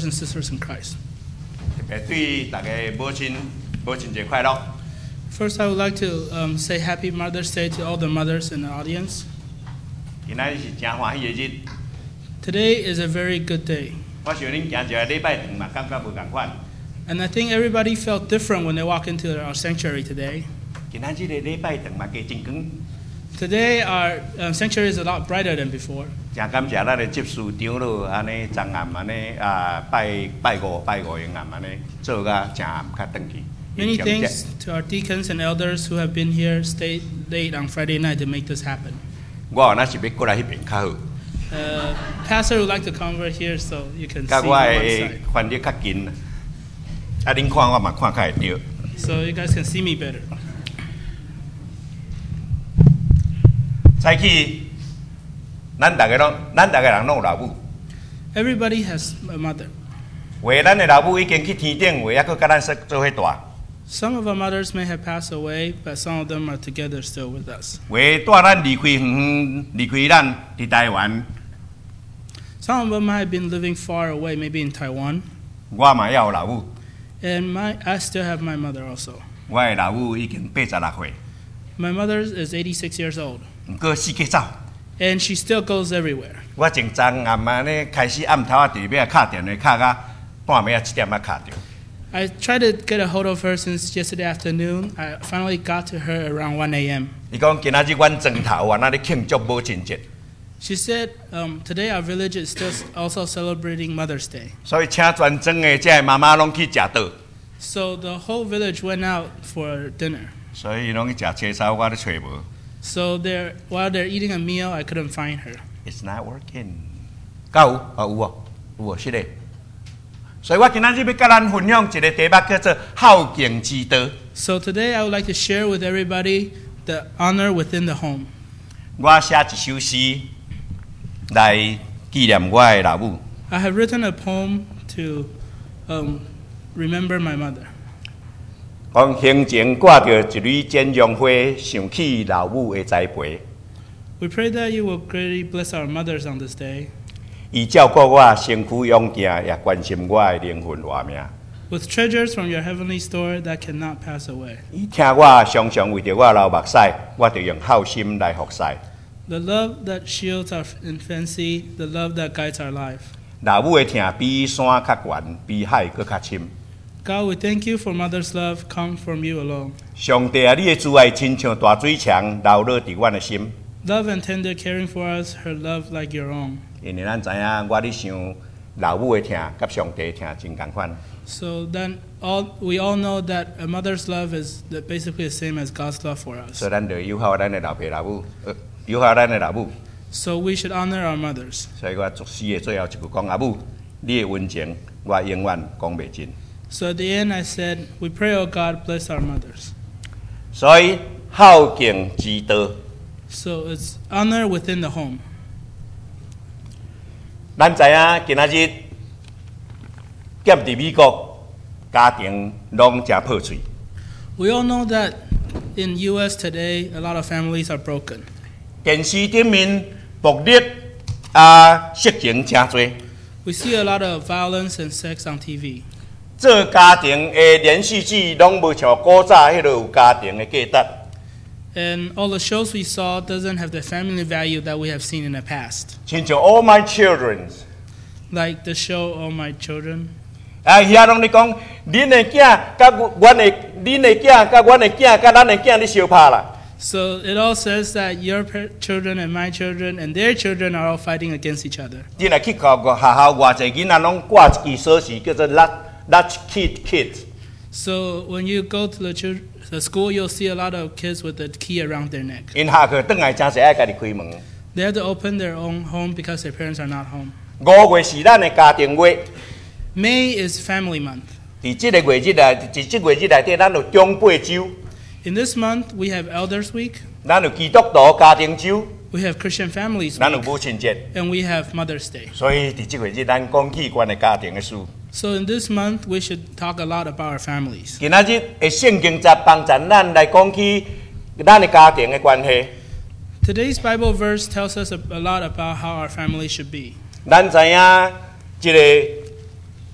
and sisters in Christ. 对大家母亲节快乐。 First, I would like to say Happy Mother's Day to all the mothers in the audience. 今仔日是真欢喜的日， Today is a very good day. 我想恁行一个礼拜堂嘛，感觉无共款。 And I think everybody felt different when they walked into our sanctuary today. 今仔日的礼拜堂嘛加真光， Today, our sanctuary is a lot brighter than before. 真感谢咱的执事长咯，安尼昨暗安尼拜五营暗安尼做甲真暗较转去。 Many thanks to our deacons and elders who have been here, stayed late on Friday night to make this happen. 我若是要过来迄边较好， Pastor would like to come over here so you can see 甲 on 我 one 的 side. 翻译较近。啊，恁看我嘛看较会着。 So you guys can see me better. 早起，咱大家人拢有老母， Everybody has a mother. 为咱的老母已经去天顶，为抑佫甲咱做伙大。 Some of our mothers may have passed away, but some of them are together still with us. 为带咱离开离开咱伫台湾， Some of them might have been living far away, maybe in Taiwan. 我嘛也有老母， And I still have my mother also. 我的老母已经86岁， My mother is 86 years old, 毋过四界走。 and she still goes everywhere. 我从昨暗安尼开始暗头仔伫要敲电话，敲到半暝7点敲着。 I tried to get a hold of her since yesterday afternoon. I finally got to her around 1 a.m. 伊讲今仔日阮庄头啊，那咧庆祝母亲节， She said, today our village is still also celebrating Mother's Day. 所以请全庄的这妈妈拢去食倒， So the whole village went out for dinner. 所以拢去食青草，我咧找无。 So while they're eating a meal, I couldn't find her. It's not working。有啊有哦，有哦，是的。所以我今仔日要甲咱分享一个题目，叫做孝敬之道。 So today I would like to share with everybody the honor within the home. 我写一首诗来纪念我的老母。 I have written a poem to remember my mother. 讲胸前挂着一蕊剪绒花，想起老母的栽培。 We pray that you will greatly bless our mothers on this day. 伊照顾我身躯勇健，也关心我的灵魂活命。 With treasures from your heavenly store that cannot pass away. 伊听我常常为着我流目屎，我就用孝心来服侍。 The love that shields our infancy, the love that guides our life. 老母的疼比山较悬，比海搁较深。 God, we thank you for mother's love come from you alone. 上帝啊，你的慈爱亲像大水墙，流落伫阮的心。 Love and tender caring for us, her love like your own. 因为咱知影，我咧想老母的疼，甲上帝的疼真共款。 So then we all know that a mother's love is basically the same as God's love for us. 所以咱就友好咱的老爸老母，友好咱的老母。 So we should honor our mothers. 所以我作诗的最后一句讲：阿母，你的温情，我永远讲袂尽。 So at the end I said, we pray, oh God, bless our mothers. 所以孝敬之道， So it's honor within the home. 咱知影今仔日踮伫美国，家庭拢真破碎。 We all know that in U.S. today, a lot of families are broken. 电视顶面暴力色情真多。 We see a lot of violence and sex on TV. 做家庭的连续剧拢无像古早迄落有家庭的价值。 And all the shows we saw doesn't have the family value that we have seen in the past. 亲像 All My Children， Like the show All My Children. 遐拢咧讲，恁的囝甲阮的，恁的囝甲阮的囝甲咱的囝咧相拍啦。 So it all says that your children and my children and their children are all fighting against each other. 你若去学校偌济囡仔拢挂一支锁匙，叫做 Latch Kid。 So when you go to the school, you'll see a lot of kids with a key around their neck. 因下课转来真侪爱家己开门。 They have to open their own home because their parents are not home. 5月是咱的家庭月， May is Family Month. 伫即个月日内底，咱有长辈周， In this month, we have Elders Week, 咱有基督徒家庭周， we have Christian Families 咱有 Week, 母亲节。 and we have Mother's Day. 所以伫即个月日，咱讲起阮的家庭的事。 So in this month, we should talk a lot about our families. 今仔日的圣经节帮助咱来讲起咱的家庭的关系。 Today's Bible verse tells us a lot about how our family should be. 咱知影一个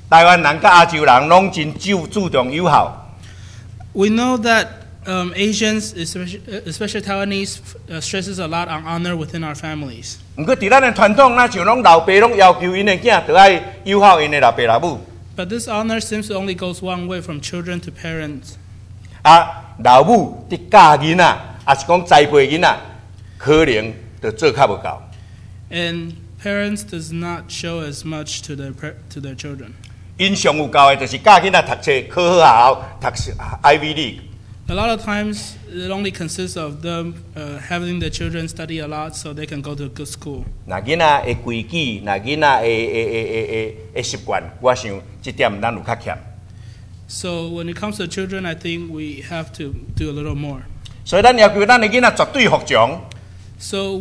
台湾人甲亚洲人拢真注重友好。 We know that Asians, especially Taiwanese, stresses a lot on honor within our families. 毋过伫咱的传统，咱像拢老爸拢要求因的囝，着爱友好因的老爸老母。 But this honor seems to only goes one way from children to parents. 啊，老母伫教囡仔，也是讲栽培囡仔，可能就做较无够。 And parents does not show as much to their children. 因上有教的，就是教囡仔读册，考好学校，读 Ivy League。 A lot of times, it only consists of them having the children study a lot so they can go to a good school. 那囡仔的规矩，那囡仔的习惯，我想这点咱有较欠。 So when it comes to children, I think we have to do a little more. 所以咱要求咱的囡仔绝对服从。 So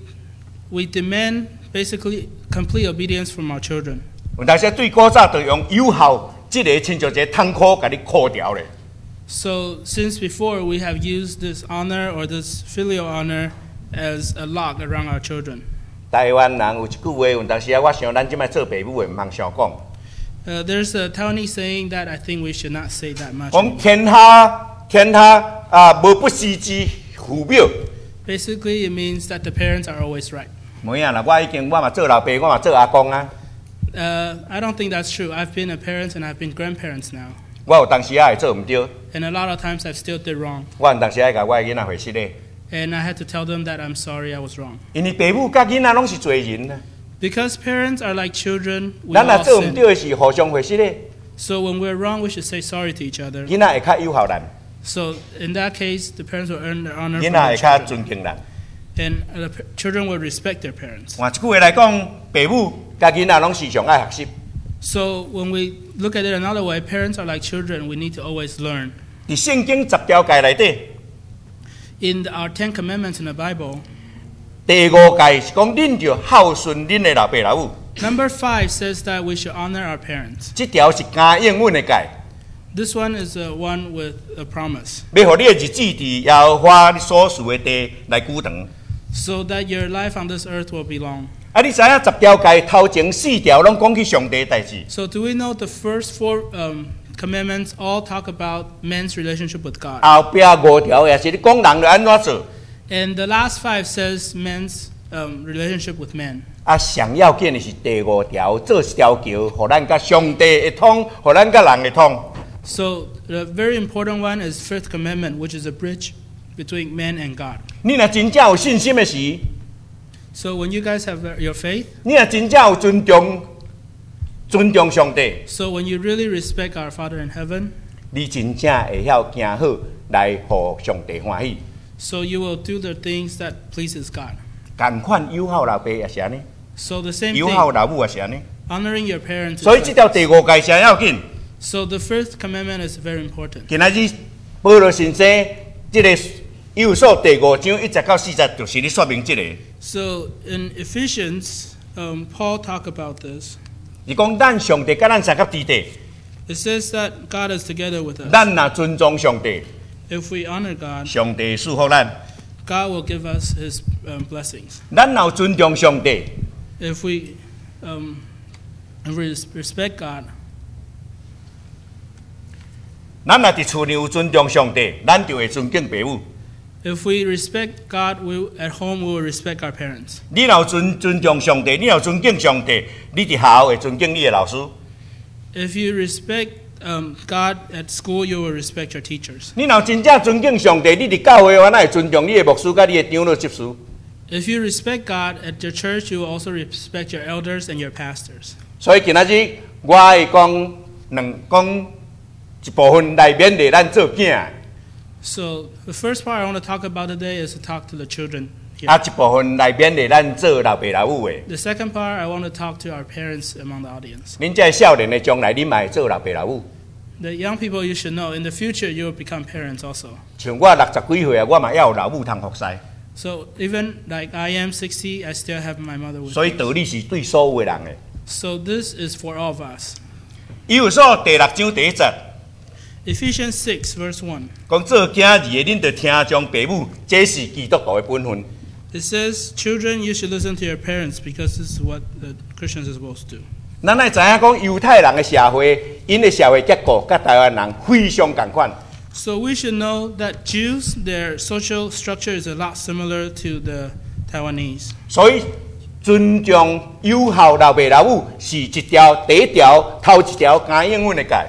we demand basically complete obedience from our children. 有当时最古早就用友好这个亲像一个窗口，甲你扣掉咧。 So since before we have used this honor or this filial honor as a lock around our children. 台湾人有一句话，有当时我想咱即摆做爸母的，唔通常讲。 There's a Taiwanese saying that I think we should not say that much. 讲天下无不是之父母。 Basically, it means that the parents are always right. 冇影啦，我嘛做老爸，我嘛做阿公啊。 I don't think that's true. I've been a parent and I've been grandparents now. 我有当时会做唔对， And a lot of times I've still did wrong. 我有当时甲我的囡仔回失咧。 And I had to tell them that I'm sorry I was wrong. 因为爸母甲囡仔拢是罪人啊。 Because parents are like children, we 咱若 all 做唔 sin. 对的是互相回失咧， So when we're wrong, we should say sorry to each other. 囡仔会较友好咱， So in that case, the parents will earn their honor 囡 from 仔 their 会较 children. 尊敬咱。 And the children will respect their parents. 换一句话来讲，爸母甲囡仔拢时常爱学习。 So when we look at it another way, parents are like children. We need to always learn. 伫圣经10条诫内底， In our 10 Commandments in the Bible, 第5诫是讲恁着孝顺恁的老爸老母， number 5 says that we should honor our parents. 这条是加应允的诫， This one is the one with a promise. 要互你的日子伫耶和华你所属的地来久长。 So that your life on this earth will be long. 啊，你知影10条诫头前4条拢讲起上帝的代志， So do we know the first 4 commandments all talk about man's relationship with God? 后壁5条也是你讲人要安怎做。 And the last 5 says man's relationship with man. 啊，上要紧的是第5条，做一条桥，互咱甲上帝会通，互咱甲人会通。 So the very important one is fifth commandment, which is a bridge between man and God. 你若真正有信心的时， So when you guys have your faith, 你若真正有尊重上帝， so when you really respect our Father in heaven, 你真正会晓行好来互上帝欢喜。 so you will do the things that pleases God. 同款友好老爸也是安尼， So the same 友好 thing, 老母也是安尼。 honoring your parents. 所以 Is 这 like 条第5诫是要紧。 so the first commandment is very important. 今仔日保罗先生这个以弗所第5章1节到4节，就是咧说明这个。 So in Ephesians, Paul talk about this. 是讲咱上帝甲咱三合之地， It says that God is together with us. 咱若尊重上帝， If we honor God, 上帝祝福咱； God will give us His blessings. 咱若有尊重上帝， If we respect God, 咱若伫厝里有尊重上帝，咱就会尊敬父母。 if we respect God, at home we will respect our parents. 你若有尊重上帝，你若有尊敬上帝，你伫学校会尊敬你的老师； If you respect God at school, you will respect your teachers. 你若有真正尊敬上帝，你伫教会，我哪会尊重你的牧师甲你的长老执事？ If you respect God at your church, you will also respect your elders and your pastors. 所以今仔日我会讲一部分来勉励咱做囝。 So the first part I want to talk about today is to talk to the children here. 啊，一部分来勉励咱做老爸老母的。 The second part I want to talk to our parents among the audience. 恁这少年的将来，恁嘛会做老爸老母。 The young people, you should know, in the future you will become parents also. 像我60几岁啊，我嘛还有老母通服侍， So even like I am 60, I still have my mother with 所以 me. 道理是对所有的人的。 So this is for all of us. 以弗所第6章第1节， Ephesians 6, verse 1. 讲做囝儿的，恁着听从父母，这是基督徒的本分。 It says, children, you should listen to your parents because this is what the Christians are supposed to do. 咱爱知影讲犹太人的社会，因的社会结构甲台湾人非常共款。 So we should know that Jews, their social structure is a lot similar to the Taiwanese. 所以尊重友好老爸老母是第一条头一条加英文的界。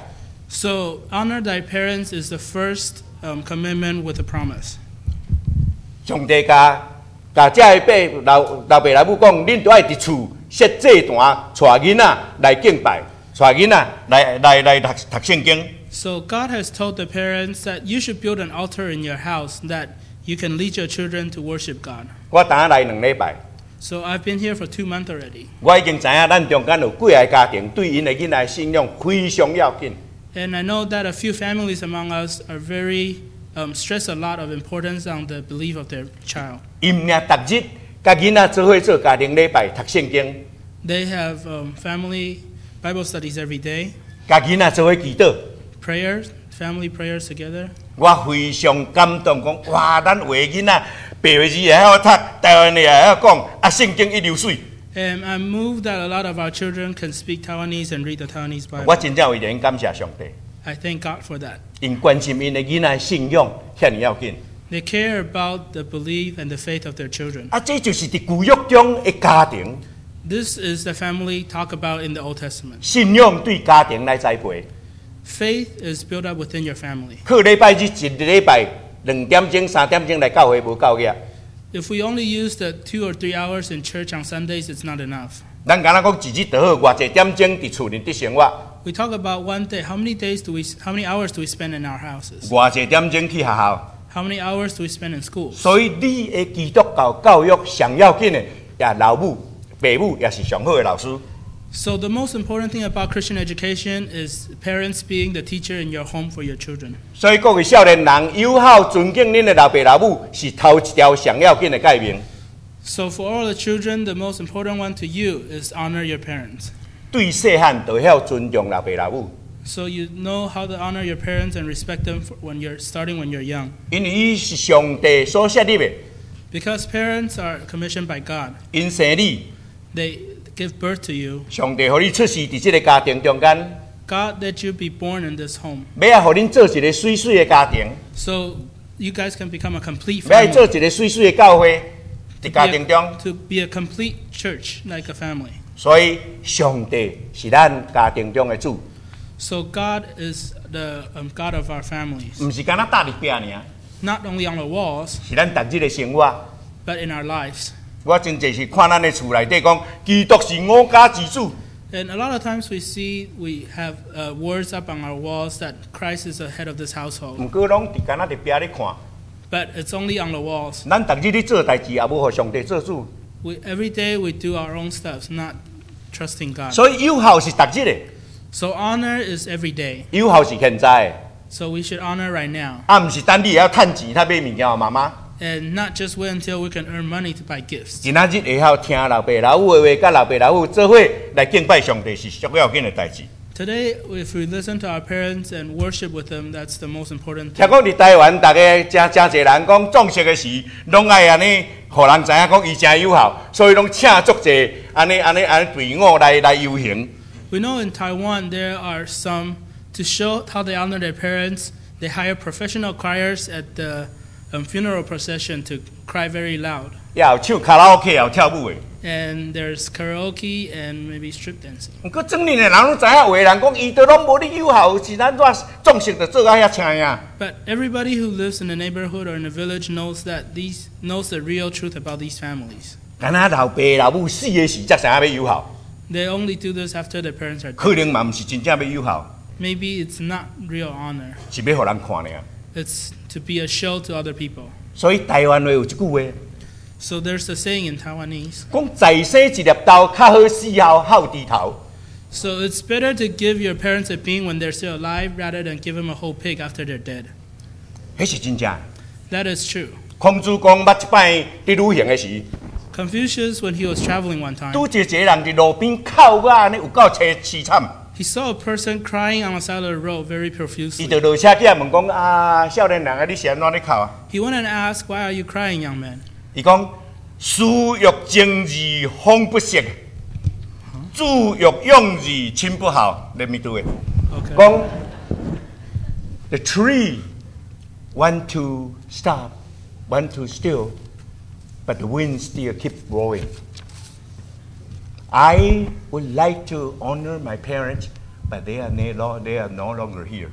So honor thy parents is the first commitment with a promise. 上帝甲这个老爸老母讲，恁都爱伫厝设祭坛，带囡仔来敬拜，带囡仔来读圣经。 So God has told the parents that you should build an altar in your house that you can lead your children to worship God. 我当来2礼拜。 So I've been here for 2 months already. 我已经知影，咱中间有几个家庭对因的囡仔信仰非常要紧。 And I know that a few families among us are very stress a lot of importance on the belief of their child. 因命逐日甲囡仔做伙做家庭礼拜读圣经。 They have family Bible studies every day. 甲囡仔做伙祈祷。 Prayers, family prayers together. 我非常感动，讲哇，咱有个囡仔白话字也晓读，台湾的也晓讲，圣经一流水。 And I'm moved that a lot of our children can speak Taiwanese and read the Taiwanese Bible. 我真正为着因感谢上帝， I thank God for that. 因关心因的囡仔信仰遐尼要紧。 They care about the belief and the faith of their children. 这就是伫旧约中的家庭。 This is the family talk about in the Old Testament. 信仰对家庭来栽培。 Faith is built up within your family. 靠礼拜日一礼拜2点钟、3点钟来教会无够个。 If we only use the 2 or 3 hours in church on Sundays, it's not enough. 咱敢若讲一日就好，偌济点钟伫厝里伫生活， We talk about one day. How many hours do we spend in our houses? 偌济点钟去学校。 How many hours do we spend in school? 所以你的基督教育上要紧的，也老母、爸母也是上好的老师。 So the most important thing about Christian education is parents being the teacher in your home for your children. 所以各位少年人，友好尊敬恁的老爸老母，是头一条上要紧的诫命。 So for all the children, the most important one to you is honor your parents. 对细汉就晓尊重老爸老母， So you know how to honor your parents and respect them when you're young. 因为伊是上帝所设立的。 Because parents are commissioned by God. 因生你， They give birth to you. 上帝予你出世伫这个家庭中间， God let you be born in this home. 要互恁做一个水水的家庭， So you guys can become a complete 要做 family. 一个水水的教会，伫家庭中。 To be a complete church like a family. 所以上帝是咱家庭中的主， So God is the God of our families. 毋是干那搭伫壁尔， Not only on the walls, 是咱逐日的生活。 but in our lives. 我真侪是看咱的厝内底讲，基督是我家之主。 And a lot of times we have words up on our walls that Christ is the head of this household. 毋过拢伫干那伫壁咧看， But it's only on the walls. 咱逐日咧做代志，也无互上帝做主。 Every day we do our own stuff, not trusting God. 所以友好是逐日的， So honor is every day. 友好是现在的， So we should honor right now. 毋是等你会晓趁钱，他买物件互妈媽。 And not just wait until we can earn money to buy gifts. 今仔日会晓听老爸老母的话，甲老爸老母做伙来敬拜上帝，是最要紧的代志。 Today, if we listen to our parents and worship with them, that's the most important 听 thing. 讲伫台湾，大家真侪人讲壮食的时，拢爱安尼，互人知影讲伊真友好，所以拢请足侪安尼队伍来游行。 We know in Taiwan there are some, to show how they honor their parents, they hire professional criers at the funeral procession to cry very loud. 也有唱卡拉 OK， 也有跳舞的。 And there's karaoke and maybe strip dancing. 毋过整年的人拢知影，有的人讲伊都拢无你友好，是咱怎壮食就做到遐请呀。 But everybody who lives in the neighborhood or in the village knows the real truth about these families. 敢若老爸老母死的时，才知影要友好， They only do this after their parents are 可 dead. 能嘛毋是真正要友好， Maybe it's not real honor. 是要互人看尔。 It's to be a show to other people. 所以台湾话有一句话， So there's a saying in Taiwanese. 讲在生一粒豆，较好死后孝猪头。 So it's better to give your parents a bean when they're still alive rather than give them a whole pig after they're dead. 迄是真正。 That is true. 孔子讲，捌一摆伫旅行的时， Confucius, when he was traveling one time, 拄一个人伫路边哭啊，安尼有够凄惨。 he saw a person crying on the side of the road very 伊 profusely. 就落车起来问讲啊，少年人啊，你是安怎咧哭啊？ He went and asked, "Why are you crying, young man?" 伊讲私欲正义，方不息， 主欲用而亲不好。Let me do it。 Okay. 讲 the tree want to stop, want to still, but the wind still keep blowing. I would like to honor my parents, but they are no longer here.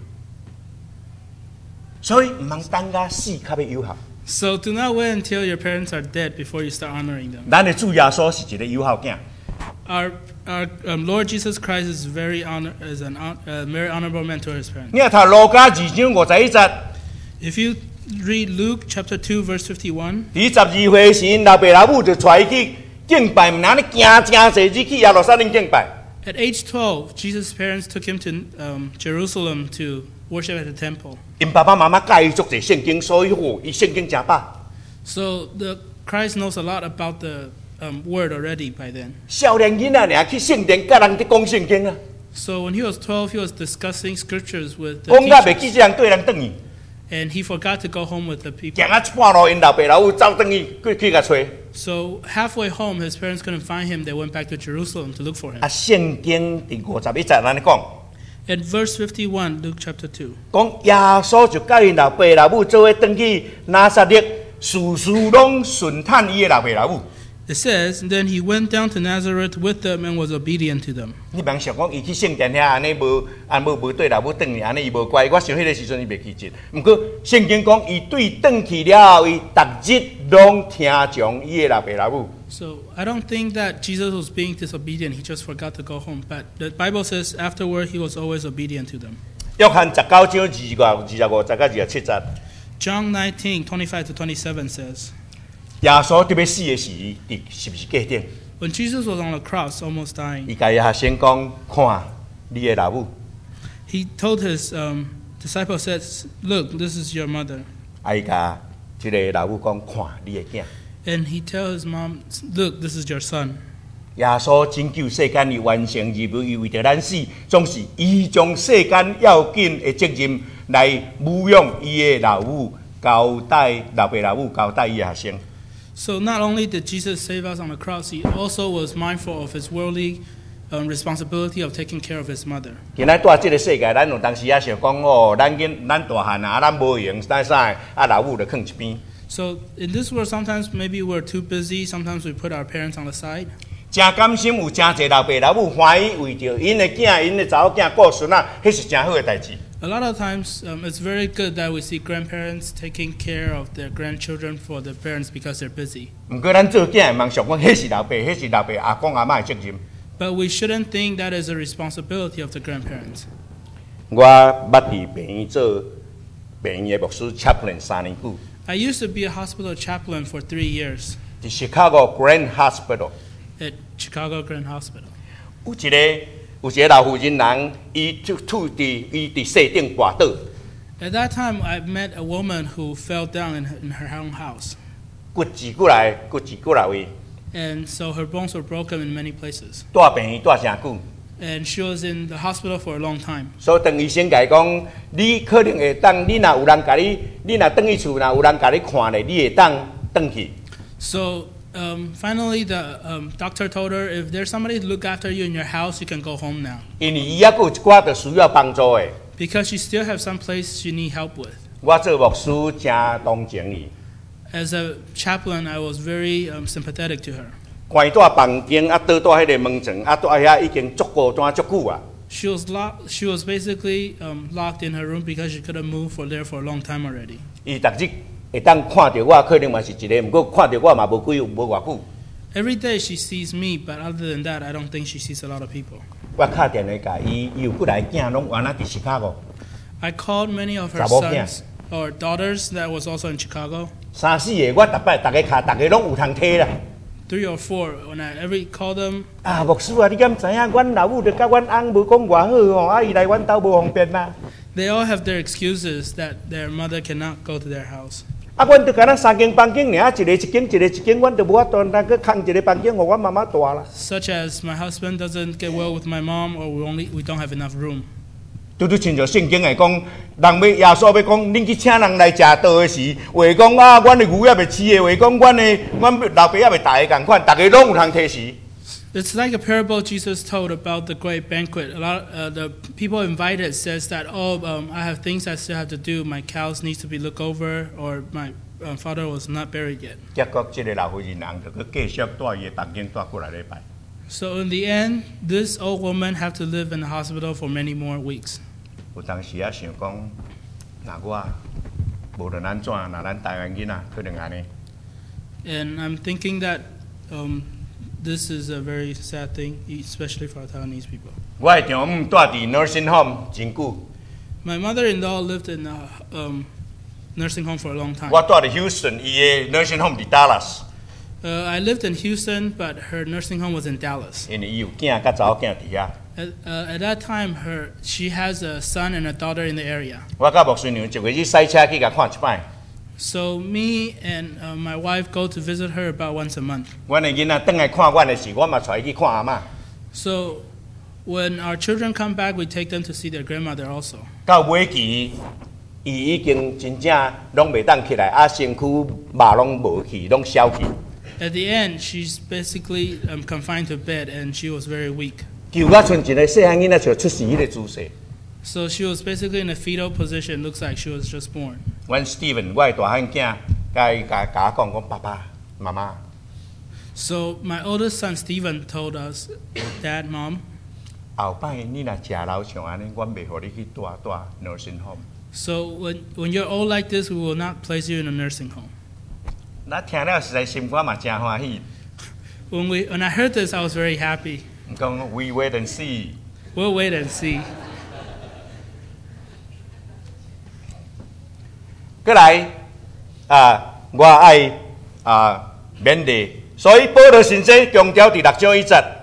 所以唔通等到死较要有效。 So do not wait until your parents are dead before you start honoring them. 咱的主耶稣是一个有效囝。 Our Lord Jesus Christ is very honorable man to his parents. 你若读路加2章51節， If you read Luke chapter 2 verse 51, 第12歲時，因老爸老母就帶伊去敬拜，唔通你行真濟日去耶路撒冷敬拜。 at age 12, Jesus' parents took him to Jerusalem to worship at the temple. 因爸爸媽媽教伊足濟聖經，所以伊聖經真飽。 So the Christ knows a lot about the word already by then. 少年囡仔爾去聖殿，甲人伫講聖經啊， So when he was 12, he was discussing scriptures with the 講甲袂 teachers, 記這人對人轉去， and he forgot to go home with the people. 行啊一半路，因老爸老母走轉去甲找。 So halfway home, his parents couldn't find him. They went back to Jerusalem to look for him. 啊，聖經第51節安尼講， At verse 51, Luke chapter 2. 講耶穌就甲因老爸老母做伙轉去拿撒勒，事事攏順坦伊的老爸老母。 It says, Then he went down to Nazareth with them and was obedient to them. 你茫想講伊去聖殿遐安尼無對老母轉去，安尼伊無乖。我想迄個時陣伊袂記節。毋過聖經講伊對轉去了後，伊逐日攏聽從伊的老爸老母。 So I don't think that Jesus was being disobedient. He just forgot to go home. But the Bible says afterward he was always obedient to them. 約翰19章25節到27節， John 19:25 to 27 says, 耶穌特別死的時，佇十字架頂， When Jesus was on the cross, almost dying, 伊甲伊學生講：看你的老母， he told his disciples, says, Look, this is your mother. 啊伊甲即個老母講：看你的囝。 And he tells his mom, Look, this is your son. 耶穌拯救世間，伊完成任務，伊為着咱死，總是伊將世間要緊的責任來撫養伊的老母，交代老爸老母，交代伊的學生。 So not only did Jesus save us on the cross, he also was mindful of his worldly responsibility of taking care of his mother. 今仔住即個世界，咱有當時也想講哦，咱大漢啊，咱無用，咱啥啊老母就囥一邊。 So in this world, sometimes maybe we're too busy. Sometimes we put our parents on the side. 真甘心有真濟老爸老母歡喜為着因的囝、因的查某囝顧孫仔，迄是真好的代志。 A lot of times, it's very good that we see grandparents taking care of their grandchildren for their parents because they're busy. 毋過咱做囝的茫想講，迄是老爸，迄是老爸阿公阿嬷的責任。 But we shouldn't think that is a responsibility of the grandparents. 我捌伫病院做病院的牧師 chaplain 3年久， I used to be a hospital chaplain for 3 years 伫 Chicago Grand Hospital。 at Chicago Grand Hospital. 有一個老婦人，伊伫西頂跋倒， At that time, I met a woman who fell down in her own house. 骨折過來，骨折過來位， And so her bones were broken in many places. 住病院住真久。 And she was in the hospital for a long time. 所以當醫生甲伊講，你可能會當，你若有人甲你若轉去厝，若有人甲你看咧，你會當轉去。 So finally, the doctor told her, if there's somebody to look after you in your house, you can go home now. 因為伊還有一寡就需要幫助的。 Because you still have some place you need help with. 我做牧師真同情伊， As a chaplain, I was very sympathetic to her. 看伊住房間，啊倒迄個門床，啊住遐已經足孤單足久啊。 She was locked. She was basically locked in her room because she couldn't move there for a long time already. 伊逐日會當看到我，可能嘛是一個，毋過看到我嘛無偌久。 Every day she sees me, but other than that, I don't think she sees a lot of people. 我敲電話甲伊，伊有幾來囝攏原來佇Chicago， I called many of her 查某囝。 sons or daughters that was also in Chicago. 3、4個我逐個敲，逐個攏有通摕啦。 3 or 4. When I every call them, 啊，牧師啊，你敢知影？阮老母著甲阮翁無講偌好吼，啊，伊來阮兜無方便啦。 they all have their excuses that their mother cannot go to their house. 啊，阮著敢若3間房間爾，一個一間，一個一間，阮著無法度通去空一個房間，互阮媽媽住啦。 Such as my husband doesn't get well with my mom, or we don't have enough room. 拄拄親像聖經來講，人要耶穌要講，恁去請人來食道的時，話講啊，阮的牛也未飼的，話講阮老爸也未大個共款，大家攏有通摕時。 It's like a parable Jesus told about the great banquet. A lot the people invited says that, I have things I still have to do. My cows need to be looked over, or my father was not buried yet. 結果，這個老婦人就去繼續帶伊嘅童經帶過來禮拜。 So in the end, this old woman have to live in the hospital for many more weeks. 有當時啊想講，若我無論安怎，若咱台灣囡仔可能安尼。 And I'm thinking that this is a very sad thing, especially for our Taiwanese people. 我嘅丈母住佇 nursing home 真久， My mother-in-law lived in a nursing home for a long time. 我住佇 Houston，伊嘅 nursing home 佇 Dallas， I lived in Houston, but her nursing home was in Dallas. 因為伊有囝甲查某囝佇遐。 At that time, she has a son and a daughter in the area. 我甲牧師娘一回去洗車去甲看一擺。 So me and my wife go to visit her about once a month. 阮嘅囡仔轉來看阮嘅時，我嘛帶伊去看阿嬷。 So when our children come back, we take them to see their grandmother also. 到尾期，伊已經真正攏袂當起來，啊身軀肉攏無去，攏消去。 At the end, she's basically confined to bed, and she was very weak. 求甲像一個細漢囡仔就出世迄個姿勢。 So she was basically in a fetal position. Looks like she was just born. 阮 Steven， 我嘅大漢囝，甲我講爸爸、媽媽， So my oldest son Stephen told us, "Dad, Mom, 後擺你若食老像安尼，阮袂互你去住 nursing home。 so when you're old like this, we will not place you in a nursing home." 咱聽了實在心肝嘛真歡喜。 When I heard this, I was very happy. 講 we wait and see。 We'll wait and see. 過來我愛勉勵，所以保羅先生強調第6章1節。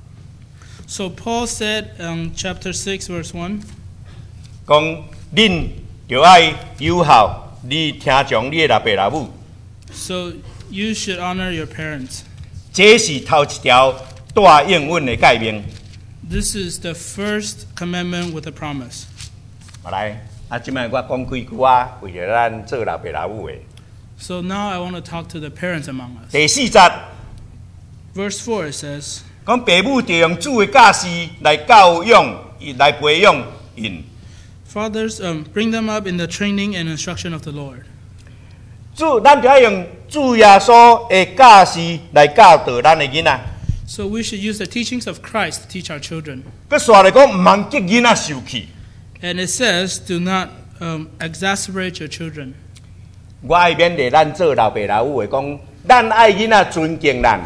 So Paul said, chapter 6, verse 1. 講恁就愛友好，你聽從你的老爸老母， So you should honor your parents. 這是頭一條大應允的誡命。 This is the first commandment with a promise. 來，即擺我講幾句啊，為了咱做老爸老母的。 So now I want to talk to the parents among us. 第4節 Verse 4 it says, 講父母就用主的教示來教養、來培養因。 Fathers, bring them up in the training and instruction of the Lord. 咱就要用主耶穌的教示來教導咱的囡仔。 So we should use the teachings of Christ to teach our children. 佮說來講，唔通激囡仔受氣。 And it says, do not exasperate your children. 我愛勉勵咱做老爸老母的講，咱愛囡仔尊敬咱。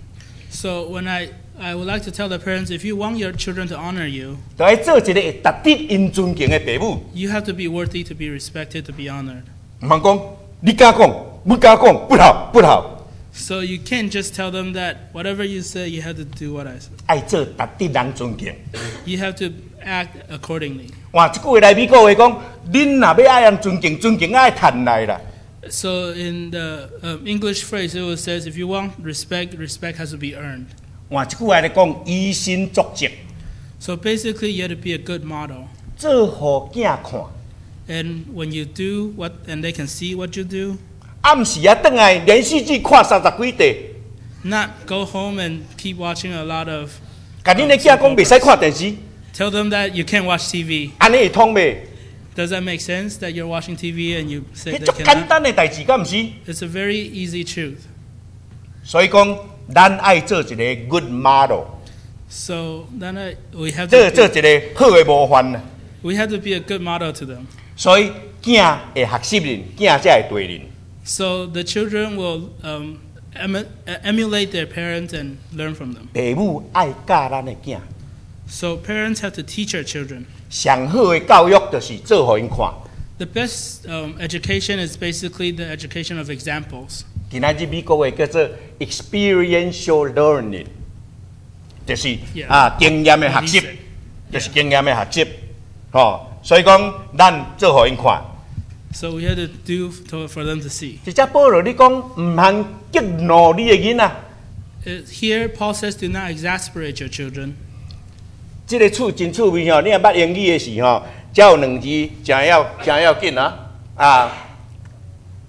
So when I would like to tell the parents, if you want your children to honor you, 就要做一個會值得因尊敬的父母。 you have to be worthy to be respected, to be honored. 唔通講，你敢講，不敢講，不好，不好。 So you can't just tell them that whatever you say, you have to do what I say. 愛做值得人尊敬。 You have to act accordingly. 換一句話來美國話講，恁若要愛人尊敬，尊敬愛趁來啦。 So in the English phrase, it says, if you want respect, respect has to be earned. 換一句話來講，以身作則， So basically, you have to be a good model. 做互囝看。 And when you do what, and they can see what you do, 暗時啊，轉來連續劇看30幾集， not go home and keep watching a lot of, 甲恁的囝講袂使看電視， tell them that you can't watch TV. 安尼會通袂？ Does that make sense that you're watching TV and you say 迄 they 足簡 cannot? 單的代志，敢毋是？ It's a very easy truth. 所以講，咱愛做一個 good model， So then we have 做 to 一個好的模範。 we have to be a good model to them. 所以囝會學習人，囝才會對人。 So the children will emulate their parents and learn from them. 父母愛教咱的囝， So parents have to teach our children. 上好的教育就是做互因看。 The best education is basically the education of examples. 今仔日美國話叫做 experiential learning，就是 Yeah. 經驗的學習，就是經驗的學習。所以講咱做互因看。 So we have to do for them to see. 即只保羅你講唔通激怒你的囡仔， Here, Paul says, do not exasperate your children. 即個趣真趣味吼！你若捌英語的時候，才有兩字真要緊啊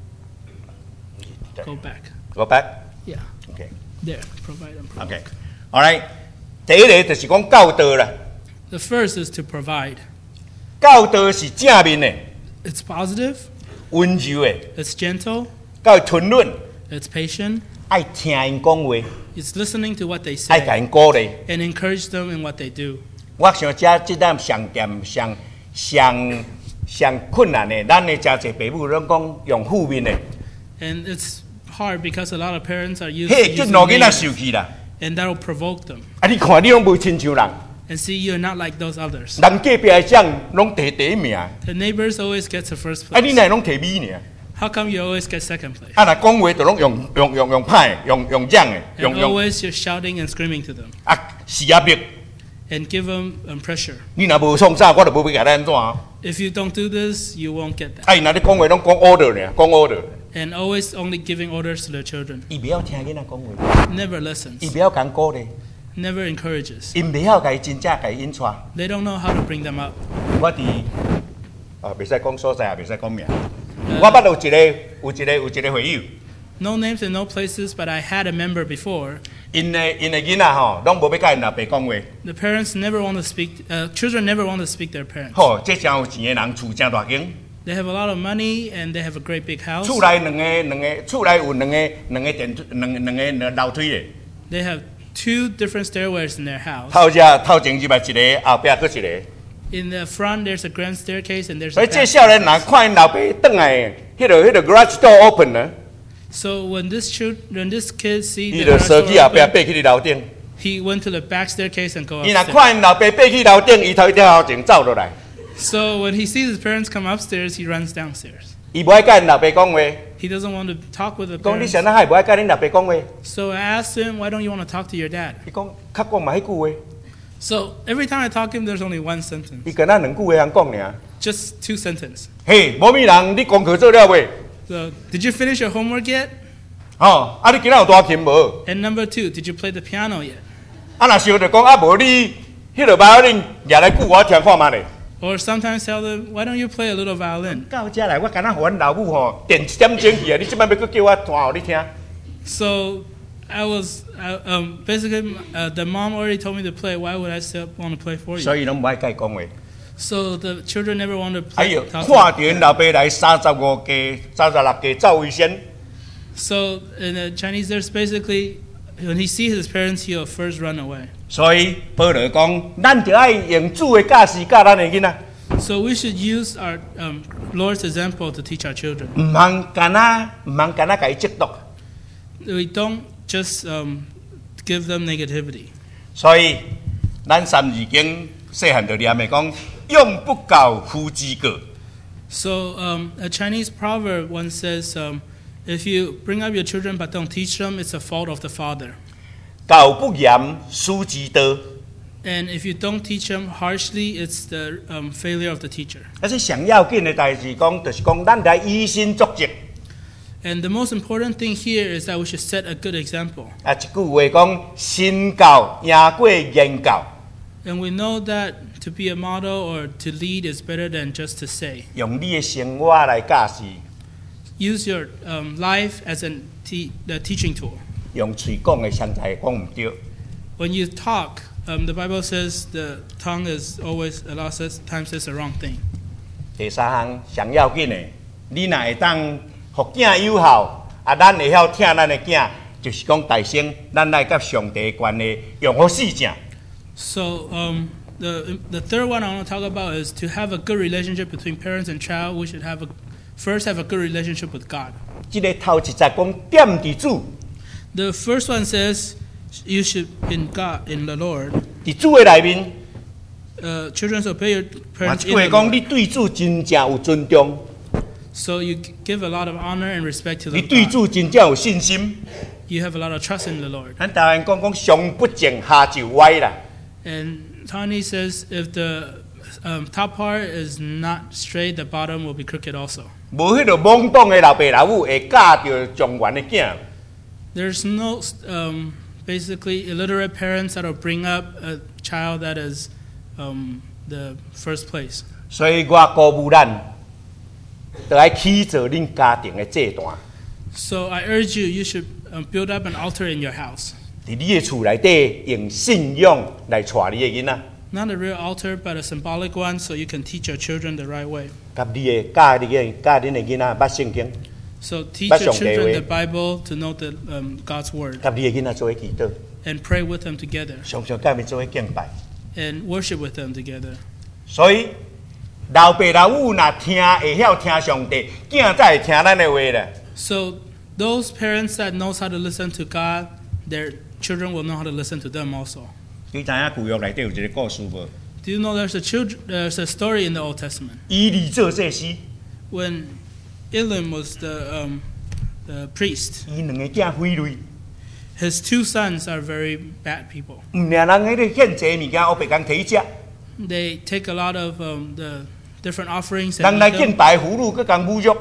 Go back. Go back. Yeah, Okay. there. Provide and provide. Okay. 好来，第一个就是讲教导啦。 The first is to provide. 教導是正面的、 It's positive, 溫柔的， it's gentle, 教吞論， it's patient, 愛聽因講話， it's listening to what they 愛甲 say 因鼓勵。 and encourage them in what they do. 我想即點上困難的，咱的真濟父母攏講用負面的， And it's hard because a lot of parents are used 嘿， to 激 using 怒囡仔 negative, 受氣啦。 and that'll provoke them. 啊，你看你攏無親像人， And see, you're not like those others. 人隔壁的獎攏摕第一名，啊， The neighbors always get to first 你 place. 乃攏摕尾呢？ How come you always get second place? 啊，若講話就攏用歹的，用獎的， And 用 always you're shouting and screaming to them 啊施壓迫。 and give them pressure. 你若無創啥，我就無要甲你安怎啊？ If you don't do this, you won't get that. 啊，伊若咧講話攏講 order 呢，講 order。 And always only giving orders to their children. 伊袂曉聽囡仔講話， Never 伊 listens. 袂曉講鼓勵， Never encourages. 伊袂曉甲伊真正甲伊引帶。 They don't know how to bring them up. 我伫袂使講所在，也袂使講名。我捌有一個會友， No names and no places, but I had a member before. 因的囡仔吼，攏無要甲因阿爸講話。 The parents never want to speak, children never want to speak to their parents. 吼，這真有錢的人，厝真大間， They have a lot of money and they have a great big house. 厝內厝內有兩個樓梯的， They have 2 different stairways in their house. 頭前入來一個，後壁佫一個。 In the front, there's a grand staircase and there's 所 a 以這 back 少年人看因老爸轉來，迄個 garage door open 呢， So when this kid see 伊 the 就 garage 手 door 機後壁 open, 爬去樓頂。 he went to the back staircase and go 伊若 upstairs. 看因老爸爬去樓頂，伊頭一條後前走落來， So when he sees his parents come upstairs, he runs downstairs. 伊無愛甲因老爸講話， He doesn't want to talk with the 講你 parents. 啥還無愛甲恁老爸講話？ So I asked him, why don't you want to talk to your dad? 伊講較講嘛迄句話， So every time I talk to him, there's only one sentence. 伊跟咱兩句話通講爾。 Just 2 sentences. 嘿，某物人，你功課做了未？ So, did you finish your homework yet? 吼，啊，你今仔有彈琴無？ And number 2, did you play the piano yet? 啊，若想着講啊，無你迄個巴恁掠來句我聽看嘛咧。 Or sometimes tell them, why don't you play a little violin? 到遮來，我敢若互阮老母吼電一點鐘去啊！你即擺要佫叫我彈互你聽？ So basically, the mom already told me to play. Why would I still want to play for you? 所以攏無愛甲伊講話。 So the children never want to 哎 play. 呦， talk 看到因老爸來35家、36家走位先， So in the Chinese, there's basically, when he sees his parents, he'll first run away. 所以保羅講，咱就愛用主的教示教咱的囡仔， So we should use our Lord's example to teach our children. 毋通干那甲伊嫉妒。 We don't just give them negativity. 所以咱32經細漢就念的講，用不教夫之過。 So a Chinese proverb once says, if you bring up your children but don't teach them, it's a fault of the father. 教不嚴，師之道。 And if you don't teach them harshly, it's the failure of the teacher. 但是上要緊的代志講，就是講咱來以身作則。 And the most important thing here is that we should set a good example. 啊，一句話講，身教贏過言教， And we know that to be a model or to lead is better than just to say. 用你的生活來教示， Use your life as the teaching tool. 用嘴講的現在講唔對。 When you talk, the Bible says the tongue is always, a lot of times says the wrong thing. 第三項上要緊的，你若會當互囝有效，啊，咱會曉聽咱的囝，就是講大聲，咱來甲上帝的關係用好事情。 So the third one I want to talk about is to have a good relationship between parents and child. We should first have a good relationship with God. 即個頭一節講點佇主， The first one says you should in God, in the Lord. 佇主的內面， Children should obey your 嘛 parents 即 in 個 the 講 Lord. 你對主真正有尊重， So you give a lot of honor and respect to 你 the 對 God. 主真正有信心。 You have a lot of trust in the Lord. 咱台灣講上不正下就歪啦， And Tony says if the top part is not straight, the bottom will be crooked also. 無迄個懵懂的老爸老母會教着狀元的囝。 There's no basically illiterate parents that will bring up a child that is the first place. 所以我鼓舞咱，就愛起做恁家庭的祭壇。 So I urge you, you should build up an altar in your house. 伫你的厝内底用信仰来带你的囡仔， Not a real altar, but a symbolic one, so you can teach your children the right way. 甲你的教恁的囡仔捌圣经， So teach Bắt your dòng đề children huế. the Bible to know God's word 甲你的囡仔做伙祈祷， and pray with them together 常常甲伊做伙敬拜。 and worship with them together. 所以老爸老母若会晓听上帝，囝才会听咱的话咧。 So those parents that knows how to listen to God, their children will know how to listen to them also. 你知影旧约内底有一个故事无？ Do you know there's a story in the Old Testament 以利做祭司， when Elim was the priest? 伊两个囝毁类， His two sons are very bad people. 毋领人迄个献祭物件，黑白工摕去食。 They take a lot of the different offerings 人 and 来 eat 敬 them, 拜俘虏，佮共侮辱。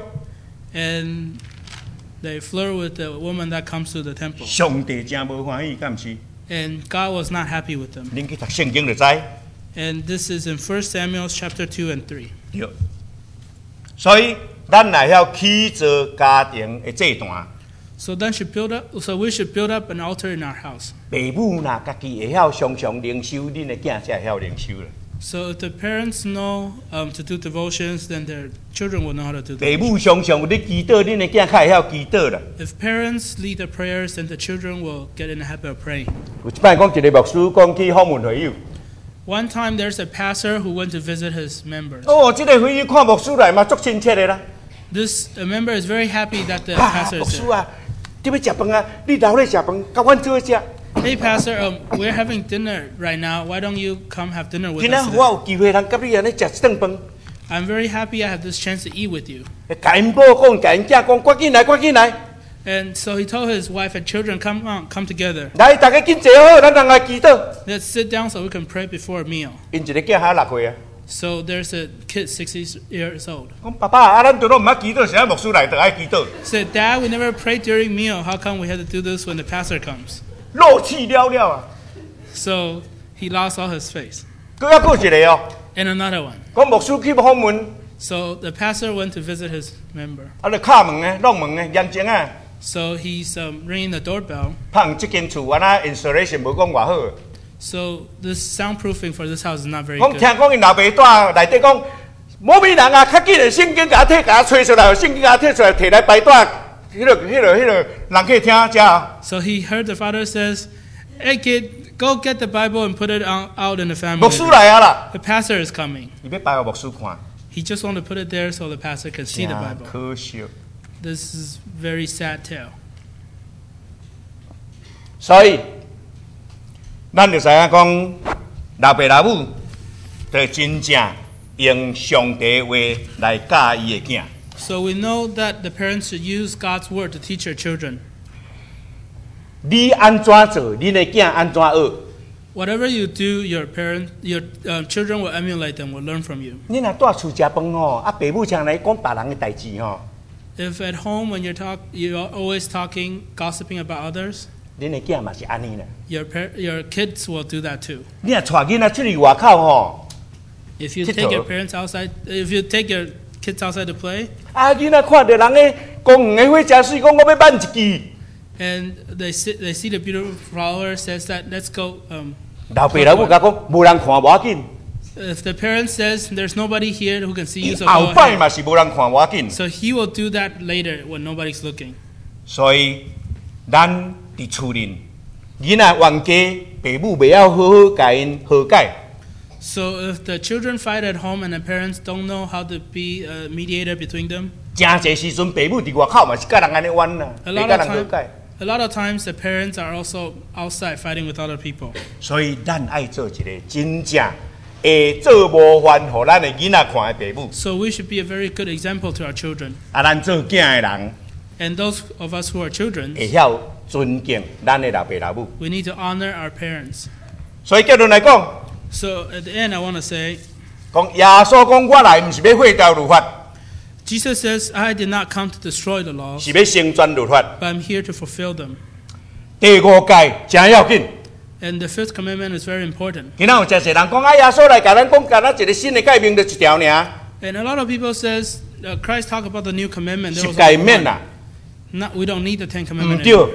and they flirt with the woman that comes to the temple. 上帝真无欢喜，敢毋是？ And God was not happy with them. 恁去读圣经就知。 And this is in 1 Samuel chapter 2 and 3. 对。所以咱来晓起做家庭的祭坛。 So we should build up an altar in our house. 父母若家己会晓常常灵修，恁的囝才会晓灵修啦。 So if the parents know to do devotions, then their children will know how to do 父 devotions. 母常常有咧祈祷，恁的囝较会晓祈禱啦。 If parents lead the prayers, then the children will get in the habit of praying. 有一擺講一個牧師講去訪問會友， One time there's a pastor who went to visit his members. 哦，即、個會友看牧師來嘛，足親切的啦。 This member is very happy that the 啊， pastor 牧 is 師 there. 啊，你要食飯啊？你留咧食飯，甲阮做伙食。 Hey pastor, we're having dinner right now. Why don't you come have dinner with 今仔 us 我 today? 有機會通甲你安尼食一頓飯， I'm very happy I have this chance to eat with you. 甲因某講，甲因囝講，趕緊來，趕緊來， And so he told his wife and children, come on, come together. 來大家緊坐好，咱人來祈禱。 Let's sit down so we can pray before a meal. 因一個囝還6歲啊， So there's a kid 60 years old. 講爸爸啊，咱都攏毋捌祈禱，是咱牧師來就愛祈禱， Said, Dad, we never prayed during meal. How come we had to do this when the pastor comes? 怒氣了了啊！ So he lost all his face. 佢還有一個哦， And another one. 講牧師去訪問， So the pastor went to visit his member. 啊，就敲門嘅，弄門嘅，嚴正啊！ So he's ringing the doorbell. 拍即間厝，安那 installation 無講偌好。 So this soundproofing for this house is not very 講聽 good. 講因老爸帶內底講，某某人啊，較緊的聖經甲我吹出來，聖經甲我摕出來，摕來擺帶，迄個人可以聽遮啊。 So he heard the father says, hey kid, go get the Bible and put it out in the 牧 family. 師來啊啦， The pastor is coming. 伊要擺互牧師看， He just wanted to put it there so the pastor can see the 真 Bible. 可惜。 This is very sad tale. 所以，咱就知影講，老爸老母就真正用上帝的話來教伊的囝。 So we know that the parents should use God's word to teach their children. 你安怎做，恁的囝安怎學。 Whatever you do, your children will emulate them, will learn from you. 你若住厝食飯吼，啊，父母常來講別人的代志吼， If at home when you're always talking, gossiping about others, 恁的囝嘛是安尼啦。 your kids will do that too. 你若帶囡仔出去外口吼， If you Kid take your talk. parents outside, if you take your kids outside to play, 啊，囡仔看到人的公園的花真水，講我要挽一支。 and they see the beautiful flower, says that let's go. 老爸老母甲講，無人看無要緊， If the parent says there's nobody here who can see you, so 後 go 擺 ahead. 嘛是無人看無要緊。 So he will do that later when nobody's looking. 所以，咱伫厝裡，囡仔冤家，父母袂曉好好甲因和解， So if the children fight at home and the parents don't know how to be a mediator between them, 真濟時陣父母伫外口嘛是甲人安尼冤啦， a 袂 lot 甲 of 人和解。 a lot of times the parents are also outside fighting with other people. 所以，咱愛做一個真正會做模範，互咱的囡仔看的父母。 So we should be a very good example to our children. 啊，咱做囝的人 And those of us who are children, 會曉尊敬咱的老爸老母。 we need to honor our parents. 所以結論來講， So at the end, I want to say, 講耶穌講我來，毋是要廢掉律法， Jesus says, I did not come to destroy the laws, 是要成全律法。 but I'm here to fulfill them. 第5誡真要緊。 And the fifth commandment is very important. 今仔有真濟人講啊，耶穌來甲咱講，甲咱一個新的誡命就一條爾， And a lot of people says Christ talked about the new commandment. 是 There was 誡 only 命 one. 啦， We don't need the Ten 毋 Commandments 對 anymore.。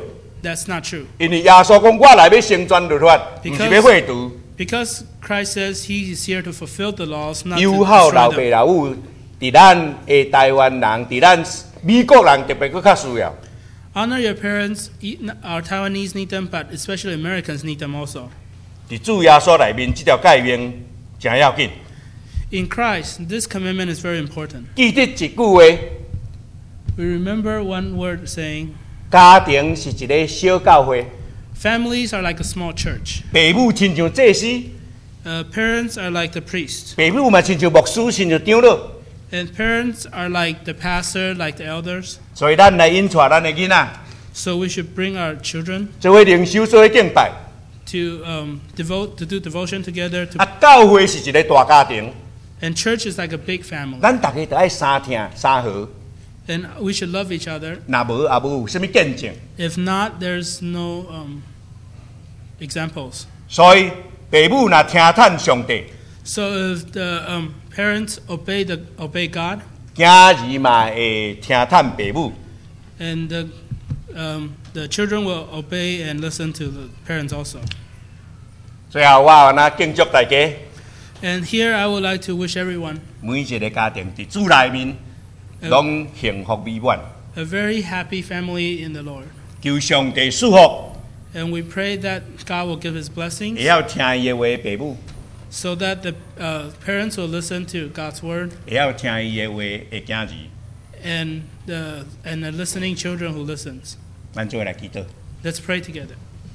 that's not true. 因为耶稣讲，我来要成全律法，不是要废除。 Because Christ says He is here to fulfill the laws, not to 友好老 destroy 爸 them. 老母，伫咱的台湾人，伫咱美国人特别佫较需要。 Honor your parents. Our Taiwanese need them, but especially Americans need them also. 伫主耶稣内面，这条诫命真要紧。 In Christ, this commandment is very important. 记得一句话： We remember one word saying, 家庭是一个小教会， families are like a small church. 父母亲像祭司， Parents are like the priest. 父母嘛亲像牧师，亲像长老。 And parents are like the pastor, like the elders. 所以咱来引带咱的囡仔， So we should bring our children 做伙灵修，做伙敬拜。 to do devotion together. 教会是一个大家庭， And church is like a big family. 咱大家都爱相听相和。 And we should love each other. 若无也无有啥物见证。 If not, there's no examples. 所以父母若听叹上帝， So if the parents obey God, 囝儿嘛会听叹父母。 and the children will obey and listen to the parents also. 最后我有那敬祝大家， And here I would like to wish everyone 每一个家庭伫主内面，拢幸福美满。 a very happy family in the Lord. 求上帝祝福， And we pray that God will give His 会 blessings 晓听伊的话的父母， so that the parents will listen to God's word 会晓听伊的话的囝儿。 and the listening children who listens. 咱做伙来祈祷。 Let's pray together.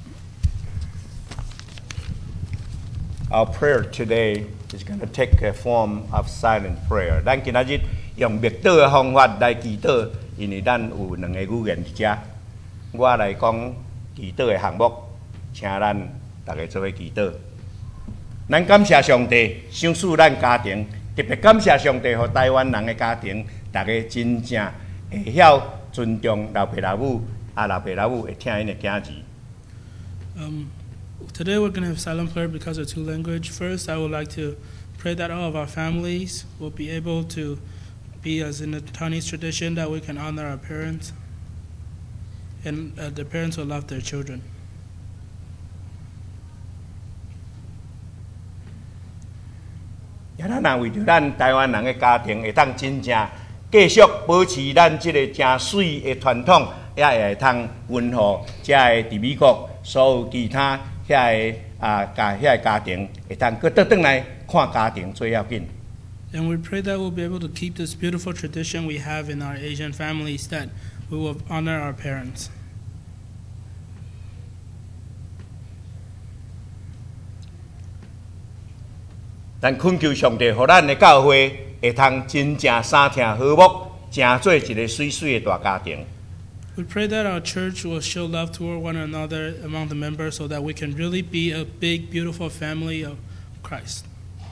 Our prayer today is going to take a form of silent prayer. 咱今仔日用默祷的方法来祈祷，因为咱有两个语言伫遮。我来讲祈祷的项目，请咱大家做伙祈祷。咱感谢上帝，赏赐咱家庭，特别感谢上帝，互台湾人的家庭，大家真正会晓尊重老爸老母，老爸老母会听因的囝儿。 Today we're going to have silent prayer because of two language. First, I would like to pray that all of our families will be able to be as in the Taiwanese tradition that we can honor our parents and the parents will love their children. 也咱若为着咱台湾人的家庭，会当真正继续保持咱即个真水的传统，也会通温和遮个伫美国所有其他遐个家庭，会当搁倒转来看家庭最要紧。 And we pray that we'll be able to keep this beautiful tradition we have in our Asian families, that we will honor our parents. 咱恳求上帝，互咱的教会会通真正三听和睦，真做一个水水的大家庭。 We pray that our church will show love toward one another among the members so that we can really be a big, beautiful family of Christ.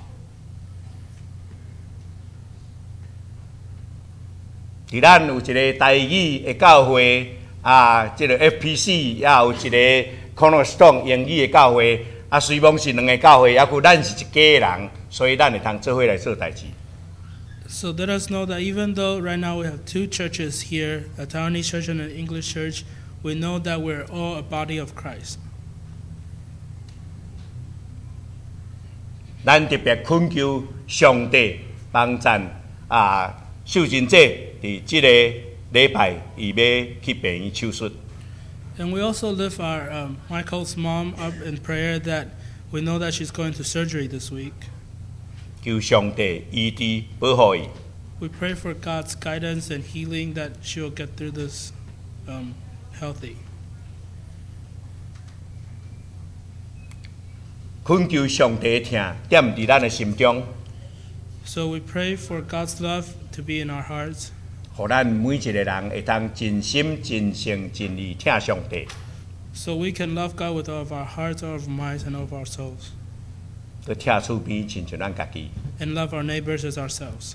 伫咱有一个台语的教会即个 FPC， 也有一个 Cornerstone 英语的教会，虽望是两个教会，也有咱是一家人，所以咱会通做伙来做代志。 So let us know that even though right now we have two churches here, a Taiwanese church and an English church, we know that we're all a body of Christ. 咱特别恳求上帝帮赞受刑者伫即个礼拜，伊要去病院手术。 And we also lift our Michael's mom up in prayer that we know that she's going to surgery this week. 求上帝医治保护伊。 We pray for God's guidance and healing that she will get through this healthy. 恳求上帝的听踮伫咱的心中， So we pray for God's love to be in our hearts, 互咱每一个人会当真心、真性、真意听上帝， so we can love God with all of our hearts, all of our minds, and all of our souls, 去听厝边亲像咱家己。 and love our neighbors as ourselves.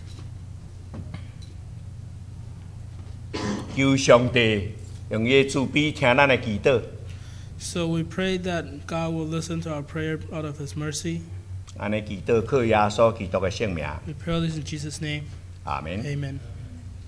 求上帝用伊的慈悲听咱的祈祷， So we pray that God will listen to our prayer out of His mercy. 安尼祈祷靠耶稣基督的圣名， We pray all this in Jesus' name. 阿门。 Amen.